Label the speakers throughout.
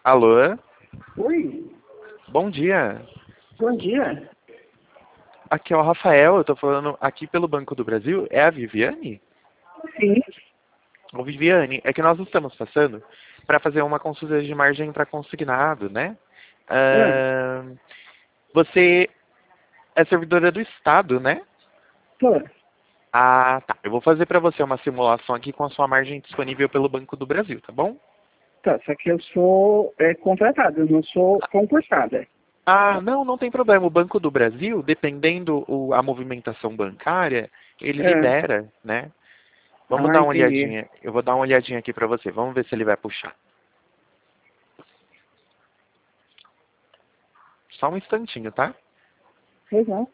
Speaker 1: Alô?
Speaker 2: Oi,
Speaker 1: Bom dia.
Speaker 2: bom dia.
Speaker 1: Aqui é o Rafael, eu tô falando aqui pelo Banco do Brasil. É a Viviane?
Speaker 2: Sim,
Speaker 1: Ô, Viviane, é que nós estamos passando para fazer uma consulta de margem para consignado, né?
Speaker 2: ah,
Speaker 1: Você é servidora do Estado, né?
Speaker 2: tô.
Speaker 1: Ah, tá. Eu vou fazer para você uma simulação aqui com a sua margem disponível pelo Banco do Brasil, tá bom?
Speaker 2: Tá, só que eu sou contratada, eu não sou concursada.
Speaker 1: Ah, não, não tem problema. O Banco do Brasil, dependendo a movimentação bancária, ele
Speaker 2: Ah,
Speaker 1: libera, né? Vamos dar uma
Speaker 2: entendi.
Speaker 1: olhadinha. Eu vou dar uma olhadinha aqui para você. Vamos ver se ele vai puxar. Só um instantinho, tá?
Speaker 2: Pois não.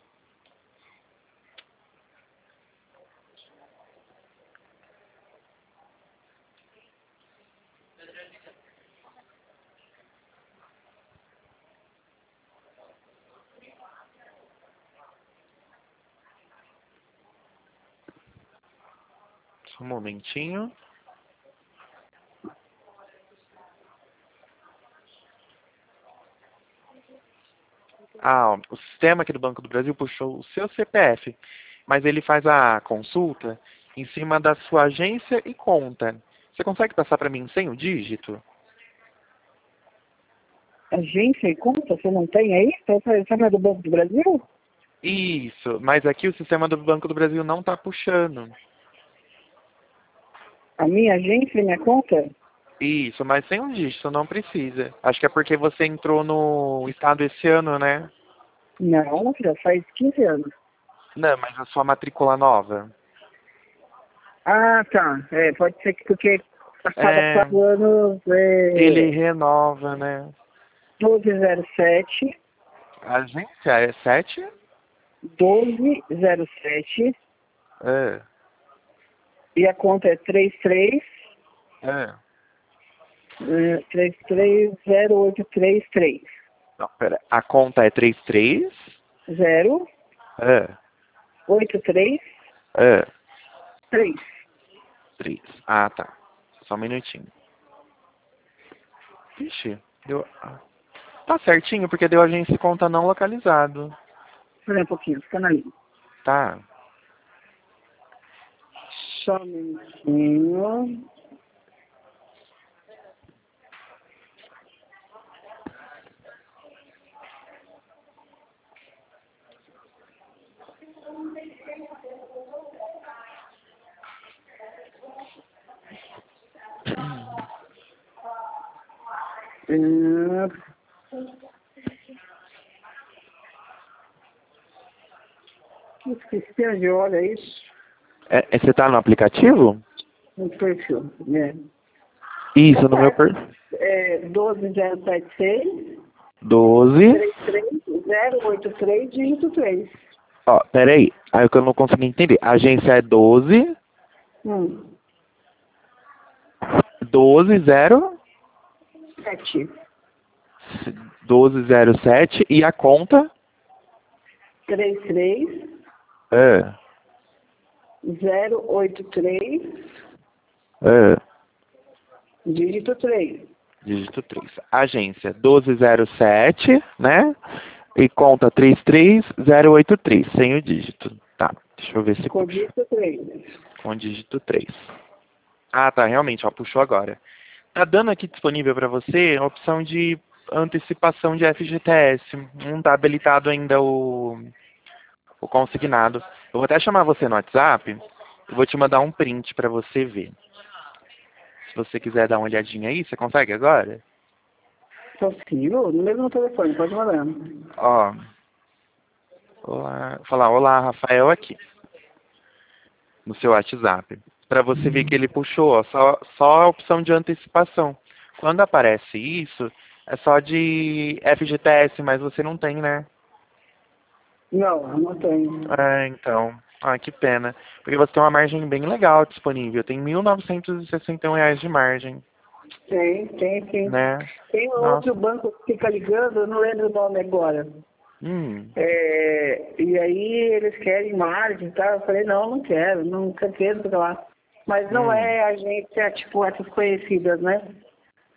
Speaker 1: Só um momentinho. Ah, ó, o sistema aqui do Banco do Brasil puxou o seu CPF, mas ele faz a consulta em cima da sua agência e conta. Você consegue passar para mim sem o dígito?
Speaker 2: Agência e conta, você não tem aí? Você não é do Banco do Brasil?
Speaker 1: Isso, mas aqui o sistema do Banco do Brasil não está puxando.
Speaker 2: A minha agência e minha conta?
Speaker 1: Isso, mas sem um dígito, não precisa. Acho que é porque você entrou no estado esse ano, né?
Speaker 2: Não, já faz 15 anos.
Speaker 1: Não, mas a sua matrícula nova.
Speaker 2: Ah, tá. Pode ser que porque a cada
Speaker 1: É,
Speaker 2: 4 anos
Speaker 1: ele renova, né?
Speaker 2: 1207,
Speaker 1: A agência é 7?
Speaker 2: 1207
Speaker 1: É,
Speaker 2: e a conta é 33
Speaker 1: é.
Speaker 2: 330833083.
Speaker 1: Não, pera. A conta é 33? É,
Speaker 2: 083
Speaker 1: é.
Speaker 2: 3.
Speaker 1: 3. Ah, tá. Só um minutinho. Ixi, deu... Tá certinho, porque deu agência e conta não localizado.
Speaker 2: Espera um pouquinho, fica na linha.
Speaker 1: Tá.
Speaker 2: Só um minutinho. Ah, que sistema de hora é isso?
Speaker 1: Você tá no aplicativo?
Speaker 2: No perfil, né?
Speaker 1: Isso, no meu per...
Speaker 2: 12076
Speaker 1: 12.
Speaker 2: 33083 dígito 3.
Speaker 1: Ó, peraí. Aí o que eu não consegui entender. A agência é 12,
Speaker 2: Hum,
Speaker 1: 12, 0,
Speaker 2: 7.
Speaker 1: 1207 e a conta?
Speaker 2: 33
Speaker 1: É,
Speaker 2: 083
Speaker 1: é.
Speaker 2: dígito 3.
Speaker 1: Dígito 3. Agência 1207, né? E conta 33083, sem o dígito. Tá, deixa eu ver se
Speaker 2: Com
Speaker 1: puxa.
Speaker 2: dígito 3.
Speaker 1: Com dígito 3. Ah, tá, realmente, ó, puxou agora. Tá dando aqui disponível para você a opção de antecipação de FGTS. Não tá habilitado ainda o consignado. Eu vou até chamar você no WhatsApp. Eu vou te mandar um print para você ver. Se você quiser dar uma olhadinha aí, você consegue agora?
Speaker 2: Consigo? No mesmo telefone, pode mandar.
Speaker 1: Ó, olá, vou falar, olá, Rafael aqui, no seu WhatsApp. Para você ver que ele puxou, ó, só a opção de antecipação. Quando aparece isso, é só de FGTS, mas você não tem, né?
Speaker 2: Não, não tenho.
Speaker 1: É, então. Ah, que pena. Porque você tem uma margem bem legal disponível. Tem R$ 1.961 de margem,
Speaker 2: Tem sim.
Speaker 1: né?
Speaker 2: Tem um
Speaker 1: Nossa.
Speaker 2: outro banco que fica ligando, eu não lembro o nome agora.
Speaker 1: Hum.
Speaker 2: E aí eles querem margem e tal. Eu falei, não quero, nunca quero ficar lá. Mas não
Speaker 1: Hum.
Speaker 2: é agência, tipo, essas conhecidas, né?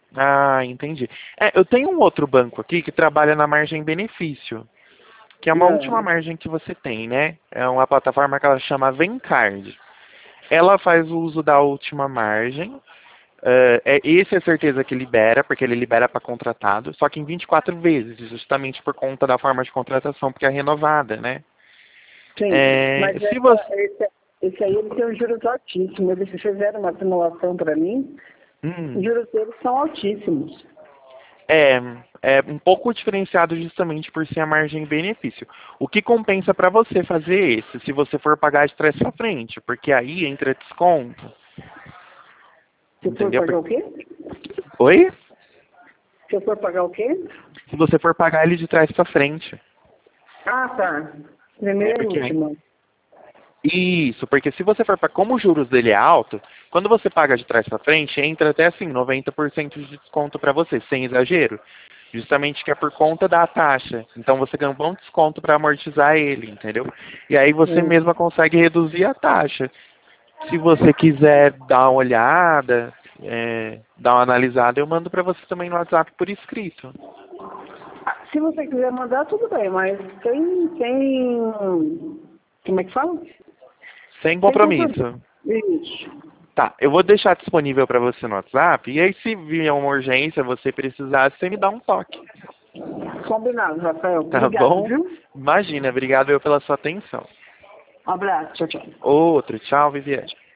Speaker 1: Ah, entendi. Eu tenho um outro banco aqui que trabalha na margem benefício, que é uma última
Speaker 2: Não.
Speaker 1: margem que você tem, né? É uma plataforma que ela chama Vencard. Ela faz o uso da última margem. Esse é certeza que libera, porque ele libera para contratado, só que em 24 vezes, justamente por conta da forma de contratação, porque é renovada, né?
Speaker 2: Sim, mas
Speaker 1: Se você.
Speaker 2: esse aí ele tem um juros altíssimos. Eles fizeram uma simulação para mim, os
Speaker 1: Hum,
Speaker 2: juros deles são altíssimos.
Speaker 1: é um pouco diferenciado justamente por ser a margem benefício. O que compensa para você fazer esse, se você for pagar de trás para frente, porque aí entra desconto,
Speaker 2: Se for
Speaker 1: entendeu?
Speaker 2: pagar o quê?
Speaker 1: Oi?
Speaker 2: Se eu for pagar o quê?
Speaker 1: Se você for pagar ele de trás para frente.
Speaker 2: Ah, tá. Primeiro e
Speaker 1: Porque aí
Speaker 2: último.
Speaker 1: Isso, porque se você for para como os juros dele é alto, quando você paga de trás para frente, entra até assim 90% de desconto para você, sem exagero. Justamente que é por conta da taxa. Então você ganha um bom desconto para amortizar ele, entendeu? E aí você
Speaker 2: Hum.
Speaker 1: mesma consegue reduzir a taxa. Se você quiser dar uma olhada, dar uma analisada, eu mando para você também no WhatsApp por escrito.
Speaker 2: Ah, se você quiser mandar, tudo bem, mas tem... Como é que fala?
Speaker 1: Sem
Speaker 2: Tem compromisso.
Speaker 1: compromisso.
Speaker 2: Isso.
Speaker 1: Tá, eu vou deixar disponível para você no WhatsApp, e aí se vier uma urgência, você precisar, você me dá um toque.
Speaker 2: Combinado, Rafael.
Speaker 1: Tá
Speaker 2: Obrigado,
Speaker 1: bom?
Speaker 2: viu?
Speaker 1: Imagina, obrigado eu pela sua atenção.
Speaker 2: Um abraço. Tchau, tchau.
Speaker 1: Outro, tchau, Viviane.